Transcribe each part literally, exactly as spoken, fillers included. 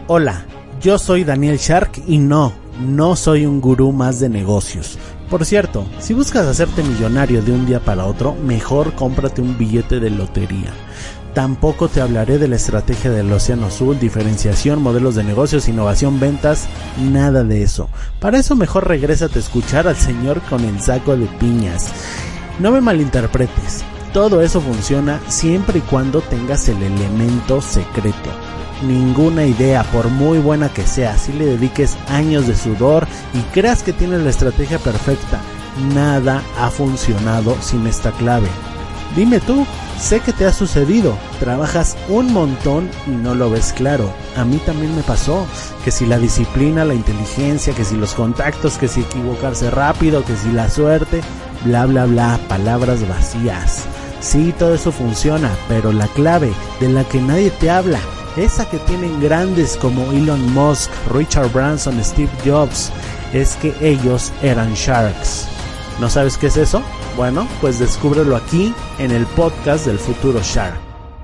Hola, yo soy Daniel Shark y no, no soy un gurú más de negocios. Por cierto, si buscas hacerte millonario de un día para otro, mejor cómprate un billete de lotería. Tampoco te hablaré de la estrategia del Océano Azul, diferenciación, modelos de negocios, innovación, ventas, nada de eso. Para eso mejor regrésate a escuchar al señor con el saco de piñas. No me malinterpretes, todo eso funciona siempre y cuando tengas el elemento secreto. Ninguna idea, por muy buena que sea, si le dediques años de sudor y creas que tienes la estrategia perfecta, nada ha funcionado sin esta clave. Dime tú, sé que te ha sucedido, trabajas un montón y no lo ves claro. A mí también me pasó, que si la disciplina, la inteligencia, que si los contactos, que si equivocarse rápido, que si la suerte, bla bla bla, palabras vacías. Sí, todo eso funciona, pero la clave de la que nadie te habla, esa que tienen grandes como Elon Musk, Richard Branson, Steve Jobs, es que ellos eran sharks. ¿No sabes qué es eso? Bueno, pues descúbrelo aquí en el podcast del futuro Shark.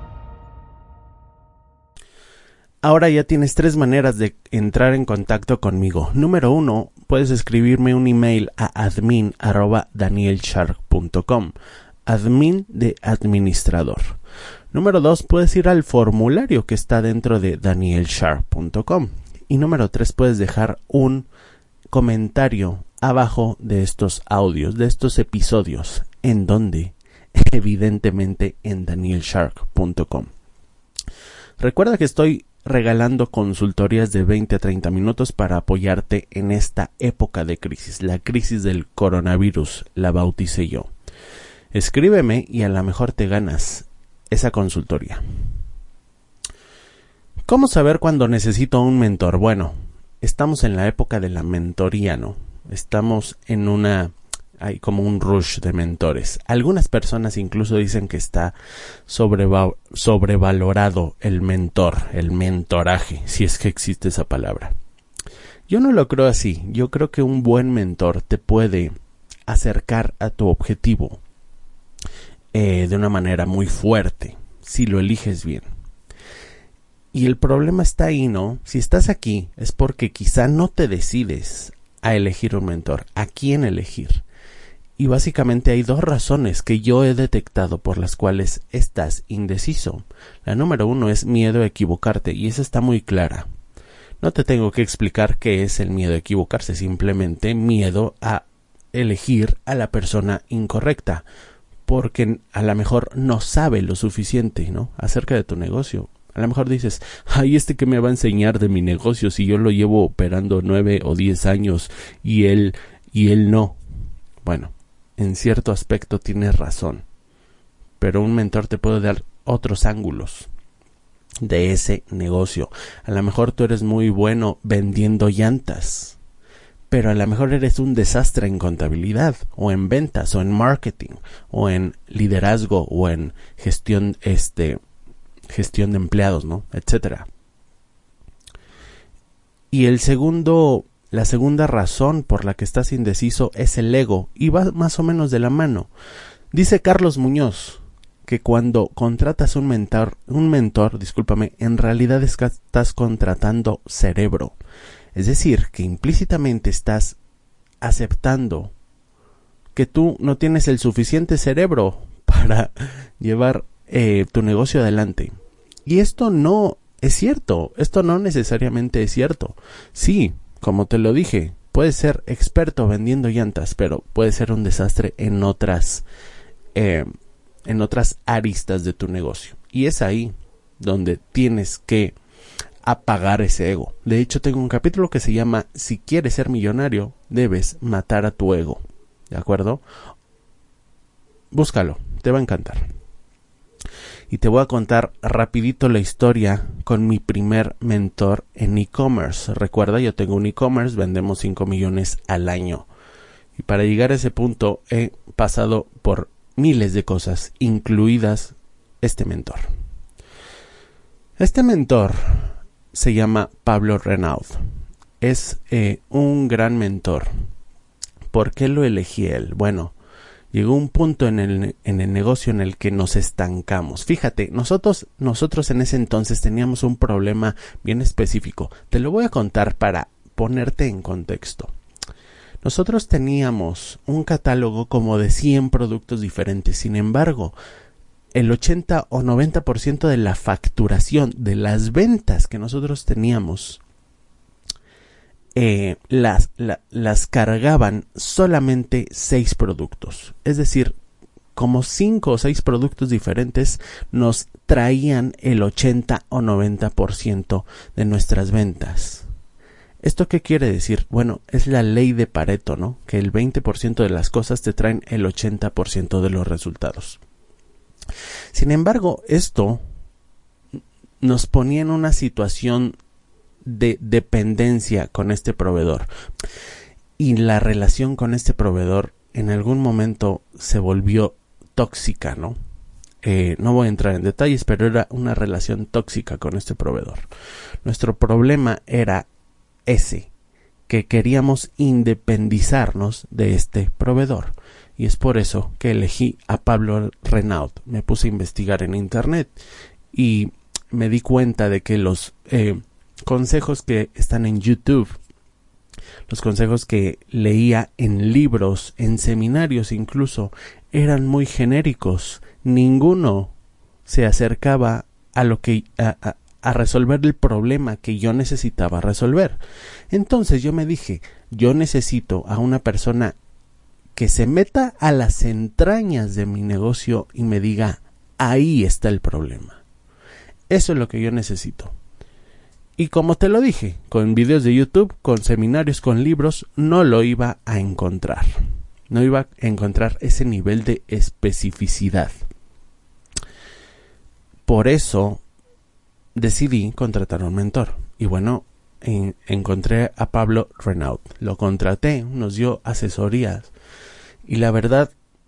Ahora ya tienes tres maneras de entrar en contacto conmigo. Número uno, puedes escribirme un email a admin arroba danielshark punto com. Admin de administrador. Número dos, puedes ir al formulario que está dentro de danielshark punto com. Y número tres, puedes dejar un comentario abajo de estos audios, de estos episodios. ¿En dónde? Evidentemente en danielshark punto com. Recuerda que estoy regalando consultorías de veinte a treinta minutos para apoyarte en esta época de crisis. La crisis del coronavirus la bauticé yo. Escríbeme y a lo mejor te ganas esa consultoría. ¿Cómo saber cuándo necesito un mentor? Bueno, estamos en la época de la mentoría, ¿no? Estamos en una... hay como un rush de mentores. Algunas personas incluso dicen que está sobreva- sobrevalorado el mentor, el mentoraje, si es que existe esa palabra. Yo no lo creo así. Yo creo que un buen mentor te puede acercar a tu objetivo eh, de una manera muy fuerte, si lo eliges bien. Y el problema está ahí, ¿no? Si estás aquí es porque quizá no te decides a elegir un mentor, a quién elegir. Y básicamente hay dos razones que yo he detectado por las cuales estás indeciso. La número uno es miedo a equivocarte, y esa está muy clara. No te tengo que explicar qué es el miedo a equivocarse, simplemente miedo a elegir a la persona incorrecta, porque a lo mejor no sabe lo suficiente, ¿no?, acerca de tu negocio. A lo mejor dices, ay, este que me va a enseñar de mi negocio si yo lo llevo operando nueve o diez años y él, y él no. Bueno, en cierto aspecto tienes razón, pero un mentor te puede dar otros ángulos de ese negocio. A lo mejor tú eres muy bueno vendiendo llantas, pero a lo mejor eres un desastre en contabilidad, o en ventas, o en marketing, o en liderazgo, o en gestión, este, gestión de empleados, ¿no?, etcétera. Y el segundo, la segunda razón por la que estás indeciso es el ego, y va más o menos de la mano. Dice Carlos Muñoz que cuando contratas un mentor, un mentor, discúlpame, en realidad es que estás contratando cerebro. Es decir, que implícitamente estás aceptando que tú no tienes el suficiente cerebro para llevar eh, tu negocio adelante. Y esto no es cierto, esto no necesariamente es cierto. Sí, como te lo dije, puedes ser experto vendiendo llantas, pero puede ser un desastre en otras, eh, en otras aristas de tu negocio. Y es ahí donde tienes que apagar ese ego. De hecho, tengo un capítulo que se llama Si quieres ser millonario, debes matar a tu ego. ¿De acuerdo? Búscalo, te va a encantar. Y te voy a contar rapidito la historia con mi primer mentor en e-commerce. Recuerda, yo tengo un e-commerce, vendemos cinco millones al año. Y para llegar a ese punto he pasado por miles de cosas, incluidas este mentor. Este mentor se llama Pablo Renaud. Es eh, un gran mentor. ¿Por qué lo elegí él? Bueno, Llegó un punto en el, en el negocio en el que nos estancamos. Fíjate, nosotros, nosotros en ese entonces teníamos un problema bien específico. Te lo voy a contar para ponerte en contexto. Nosotros teníamos un catálogo como de cien productos diferentes. Sin embargo, el ochenta o noventa por ciento de la facturación de las ventas que nosotros teníamos eh, las, la, las cargaban solamente seis productos. Es decir, como cinco o seis productos diferentes nos traían el ochenta o noventa por ciento de nuestras ventas. ¿Esto qué quiere decir? Bueno, es la ley de Pareto, ¿no? Que el veinte por ciento de las cosas te traen el ochenta por ciento de los resultados. Sin embargo, esto nos ponía en una situación de dependencia con este proveedor. Y la relación con este proveedor en algún momento se volvió tóxica, ¿no? Eh, no voy a entrar en detalles, pero era una relación tóxica con este proveedor. Nuestro problema era ese, que queríamos independizarnos de este proveedor. Y es por eso que elegí a Pablo Renaud. Me puse a investigar en internet y me di cuenta de que los eh, consejos que están en YouTube, los consejos que leía en libros, en seminarios incluso, eran muy genéricos. Ninguno se acercaba a lo que a, a, a resolver el problema que yo necesitaba resolver. Entonces yo me dije, yo necesito a una persona que se meta a las entrañas de mi negocio y me diga, ahí está el problema. Eso es lo que yo necesito. Y como te lo dije, con videos de YouTube, con seminarios, con libros, no lo iba a encontrar. No iba a encontrar ese nivel de especificidad. Por eso decidí contratar a un mentor. Y bueno, en, encontré a Pablo Renaud. Lo contraté, nos dio asesorías. Y la verdad,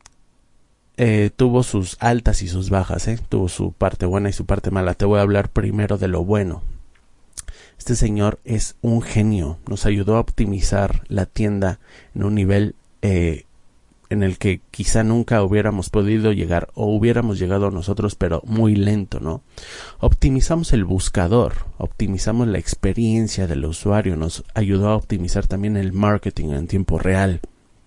eh, tuvo sus altas y sus bajas, ¿eh? Tuvo su parte buena y su parte mala. Te voy a hablar primero de lo bueno. Este señor es un genio. Nos ayudó a optimizar la tienda en un nivel eh, en el que quizá nunca hubiéramos podido llegar o hubiéramos llegado nosotros, pero muy lento, ¿no? Optimizamos el buscador, optimizamos la experiencia del usuario, nos ayudó a optimizar también el marketing en tiempo real.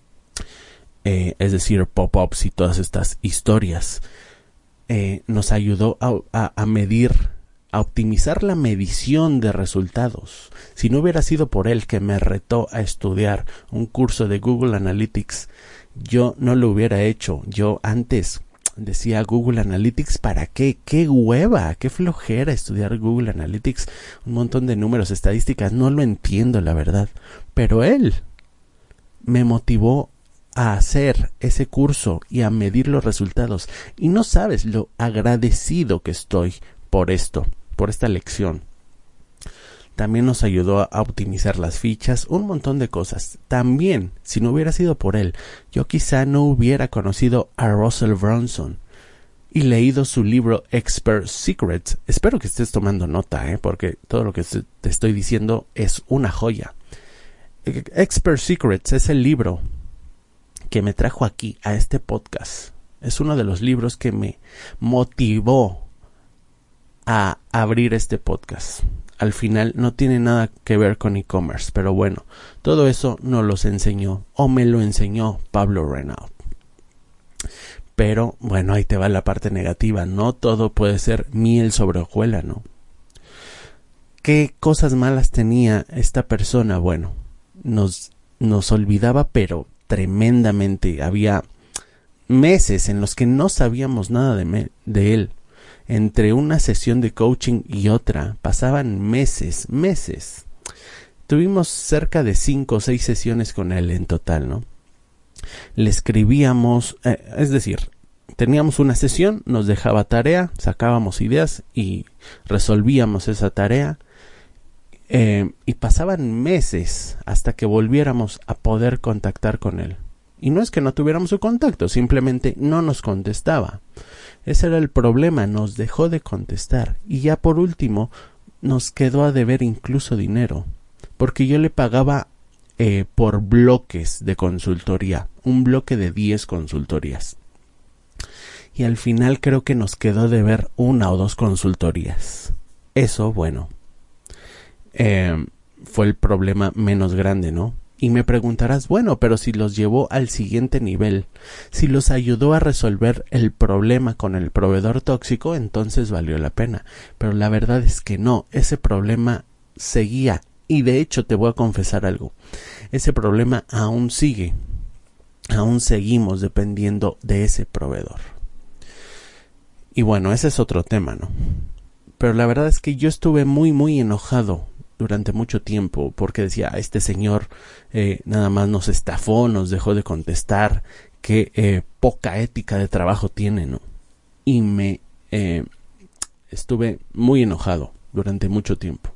Eh, es decir, pop-ups y todas estas historias. Eh, nos ayudó a, a, a medir, a optimizar la medición de resultados. Si no hubiera sido por él que me retó a estudiar un curso de Google Analytics, yo no lo hubiera hecho. Yo antes decía Google Analytics, ¿para qué? ¡Qué hueva! ¡Qué flojera estudiar Google Analytics! Un montón de números, estadísticas, no lo entiendo la verdad. Pero él me motivó a hacer ese curso y a medir los resultados. Y no sabes lo agradecido que estoy por esto, por esta lección. También nos ayudó a optimizar las fichas, un montón de cosas. También, si no hubiera sido por él, yo quizá no hubiera conocido a Russell Brunson y leído su libro Expert Secrets. Espero que estés tomando nota, ¿eh? Porque todo lo que te estoy diciendo es una joya. Expert Secrets es el libro que me trajo aquí a este podcast. Es uno de los libros que me motivó a abrir este podcast. Al final no tiene nada que ver con e-commerce, pero bueno, todo eso nos los enseñó o me lo enseñó Pablo Renaud. Pero bueno, ahí te va la parte negativa. No todo puede ser miel sobre hojuela, ¿no? ¿Qué cosas malas tenía esta persona? Bueno, nos, nos olvidaba, pero tremendamente. Había meses en los que no sabíamos nada de, me, de él. Entre una sesión de coaching y otra pasaban meses, meses. Tuvimos cerca de cinco o seis sesiones con él en total, ¿no? Le escribíamos, eh, es decir, teníamos una sesión, nos dejaba tarea, sacábamos ideas y resolvíamos esa tarea. Eh, y pasaban meses hasta que volviéramos a poder contactar con él. Y no es que no tuviéramos su contacto, simplemente no nos contestaba. Ese era el problema, nos dejó de contestar. Y ya por último, nos quedó a deber incluso dinero, porque yo le pagaba eh, por bloques de consultoría, un bloque de diez consultorías. Y al final creo que nos quedó de ver una o dos consultorías. Eso, bueno, eh, fue el problema menos grande, ¿no? Y me preguntarás, bueno, pero si los llevó al siguiente nivel, si los ayudó a resolver el problema con el proveedor tóxico, entonces valió la pena. Pero la verdad es que no, ese problema seguía. Y de hecho te voy a confesar algo, ese problema aún sigue, aún seguimos dependiendo de ese proveedor. Y bueno, ese es otro tema, ¿no? Pero la verdad es que yo estuve muy muy enojado durante mucho tiempo porque decía, este señor eh, nada más nos estafó, nos dejó de contestar, qué eh, poca ética de trabajo tiene, ¿no? Y me eh, estuve muy enojado durante mucho tiempo.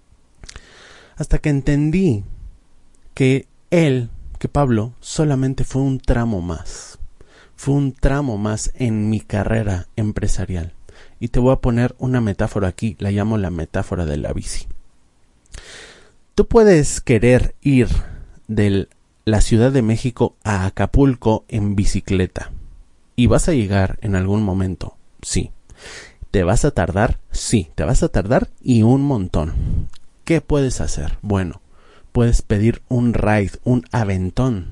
Hasta que entendí que él, que Pablo, solamente fue un tramo más. Fue un tramo más en mi carrera empresarial. Y te voy a poner una metáfora aquí, la llamo la metáfora de la bici. Tú puedes querer ir de la Ciudad de México a Acapulco en bicicleta. ¿Y vas a llegar en algún momento? Sí. ¿Te vas a tardar? Sí, te vas a tardar y un montón. ¿Qué puedes hacer? Bueno, puedes pedir un ride, un aventón.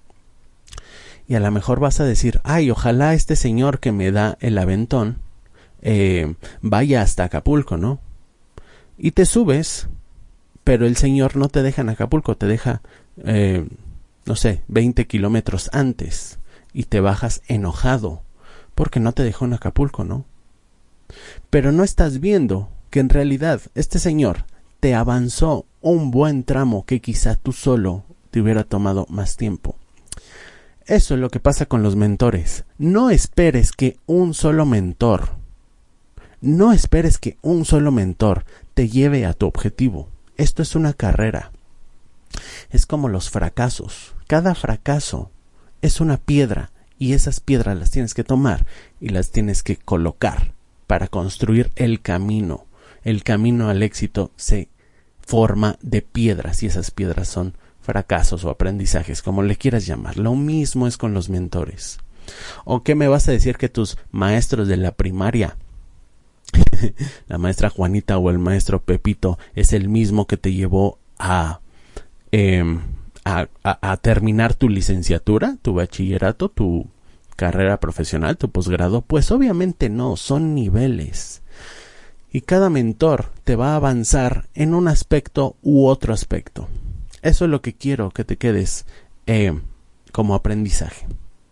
Y a lo mejor vas a decir, ay, ojalá este señor que me da el aventón eh, vaya hasta Acapulco, ¿no? Y te subes, pero el señor no te deja en Acapulco, te deja, eh, no sé, veinte kilómetros antes. Y te bajas enojado, porque no te dejó en Acapulco, ¿no? Pero no estás viendo que en realidad este señor te avanzó un buen tramo que quizá tú solo te hubiera tomado más tiempo. Eso es lo que pasa con los mentores. No esperes que un solo mentor, no esperes que un solo mentor te lleve a tu objetivo. Esto es una carrera. Es como los fracasos. Cada fracaso es una piedra y esas piedras las tienes que tomar y las tienes que colocar para construir el camino. El camino al éxito se forma de piedras y esas piedras son fracasos o aprendizajes, como le quieras llamar. Lo mismo es con los mentores. ¿O qué me vas a decir que tus maestros de la primaria, la maestra Juanita o el maestro Pepito, es el mismo que te llevó a, eh, a, a, a terminar tu licenciatura, tu bachillerato, tu carrera profesional, tu posgrado? Pues obviamente no, son niveles. Y cada mentor te va a avanzar en un aspecto u otro aspecto. Eso es lo que quiero que te quedes eh, como aprendizaje.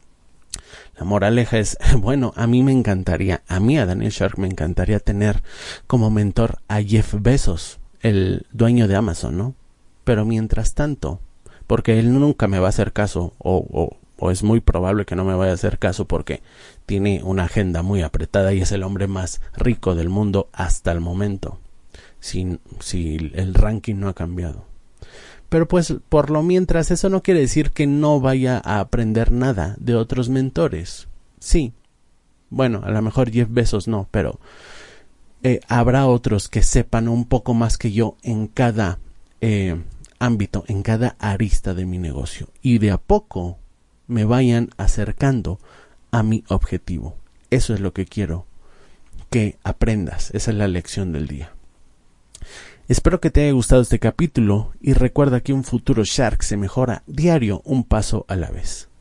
La moraleja es, bueno, a mí me encantaría, a mí a Daniel Shark me encantaría tener como mentor a Jeff Bezos, el dueño de Amazon, ¿no? Pero mientras tanto, porque él nunca me va a hacer caso, o, o, o es muy probable que no me vaya a hacer caso porque tiene una agenda muy apretada y es el hombre más rico del mundo hasta el momento, si, si el ranking no ha cambiado. Pero pues por lo mientras eso no quiere decir que no vaya a aprender nada de otros mentores. Sí, bueno, a lo mejor Jeff Bezos no, pero eh, habrá otros que sepan un poco más que yo en cada eh, ámbito, en cada arista de mi negocio. Y de a poco me vayan acercando a mi objetivo. Eso es lo que quiero que aprendas. Esa es la lección del día. Espero que te haya gustado este capítulo y recuerda que un futuro Shark se mejora diario un paso a la vez.